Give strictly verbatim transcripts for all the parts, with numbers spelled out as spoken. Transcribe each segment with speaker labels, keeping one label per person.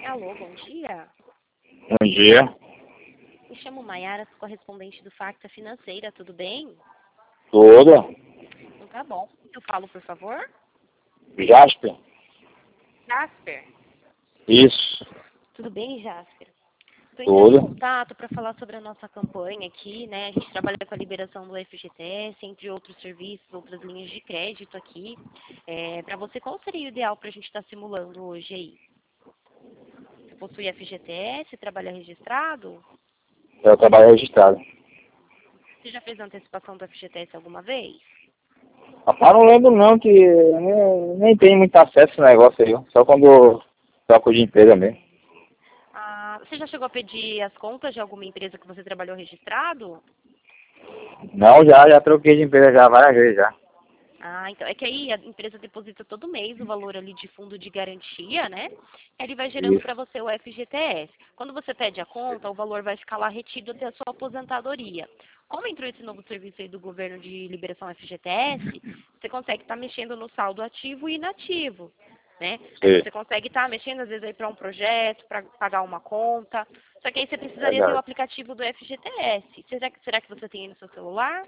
Speaker 1: Alô, bom dia.
Speaker 2: Bom dia.
Speaker 1: Me chamo Maiara, sou correspondente do Facta Financeira, tudo bem?
Speaker 2: Tudo.
Speaker 1: Então tá bom. Eu falo, por favor?
Speaker 2: Jasper?
Speaker 1: Jasper.
Speaker 2: Isso.
Speaker 1: Tudo bem, Jasper? Estou entrando em
Speaker 2: Tudo.
Speaker 1: contato para falar sobre a nossa campanha aqui, né? A gente trabalha com a liberação do F G T S, entre outros serviços, outras linhas de crédito aqui. É, para você, qual seria o ideal para a gente estar simulando hoje aí? Você possui F G T S, trabalha registrado?
Speaker 2: Eu trabalho registrado.
Speaker 1: Você já fez a antecipação do F G T S alguma vez?
Speaker 2: Rapaz, não lembro não, que eu nem, nem tenho muito acesso a esse negócio aí. Só quando troco de empresa mesmo.
Speaker 1: Ah, você já chegou a pedir as contas de alguma empresa que você trabalhou registrado?
Speaker 2: Não, já, já troquei de empresa já várias vezes já.
Speaker 1: Ah, então, é que aí a empresa deposita todo mês o valor ali de fundo de garantia, né? Ele vai gerando
Speaker 2: Isso.
Speaker 1: para você o F G T S. Quando você pede a conta, o valor vai ficar lá retido até a sua aposentadoria. Como entrou esse novo serviço aí do governo de liberação F G T S, você consegue estar mexendo no saldo ativo e inativo, né? Aí
Speaker 2: Sim,
Speaker 1: você consegue estar mexendo às vezes aí para um projeto, para pagar uma conta. Só que aí você precisaria ter o
Speaker 2: verdade.
Speaker 1: aplicativo do F G T S. Será que, será que você tem aí no seu celular?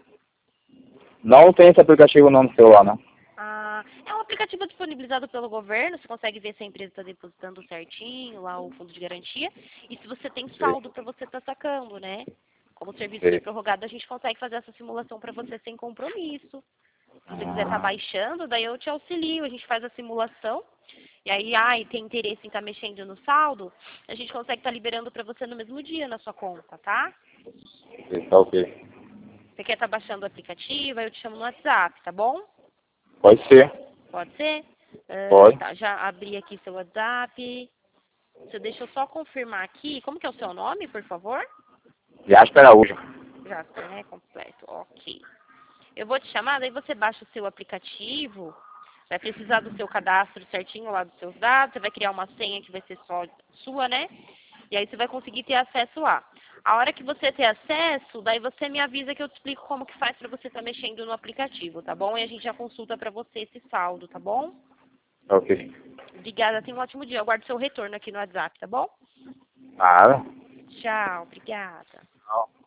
Speaker 2: Não tem esse aplicativo não no celular, não.
Speaker 1: Ah, é um aplicativo disponibilizado pelo governo, você consegue ver se a empresa está depositando certinho lá o fundo de garantia e se você tem
Speaker 2: Sim,
Speaker 1: saldo para você estar sacando, né? Como o serviço foi
Speaker 2: sim.
Speaker 1: prorrogado, a gente consegue fazer essa simulação para você sem compromisso. Se você quiser estar
Speaker 2: Ah,
Speaker 1: baixando, daí eu te auxilio, a gente faz a simulação e aí, ai, tem interesse em estar mexendo no saldo, a gente consegue estar liberando para você no mesmo dia na sua conta, tá?
Speaker 2: sim, tá ok.
Speaker 1: Você quer estar baixando o aplicativo, aí eu te chamo no WhatsApp, tá bom?
Speaker 2: Pode ser.
Speaker 1: Pode ser? Ah,
Speaker 2: Pode.
Speaker 1: tá, já abri aqui seu WhatsApp. Você deixa eu só confirmar aqui. Como que é o seu nome, por favor?
Speaker 2: Jasper Araújo.
Speaker 1: Jasper, né? Completo. Ok. Eu vou te chamar, daí você baixa o seu aplicativo. Vai precisar do seu cadastro certinho lá dos seus dados. Você vai criar uma senha que vai ser só sua, né? E aí você vai conseguir ter acesso lá. A hora que você ter acesso, daí você me avisa que eu te explico como que faz para você estar mexendo no aplicativo, tá bom? E a gente já consulta para você esse saldo, tá bom?
Speaker 2: Ok.
Speaker 1: Obrigada, tenha um ótimo dia. Eu aguardo seu retorno aqui no WhatsApp, tá bom?
Speaker 2: Nada.
Speaker 1: Tchau, obrigada.
Speaker 2: Não.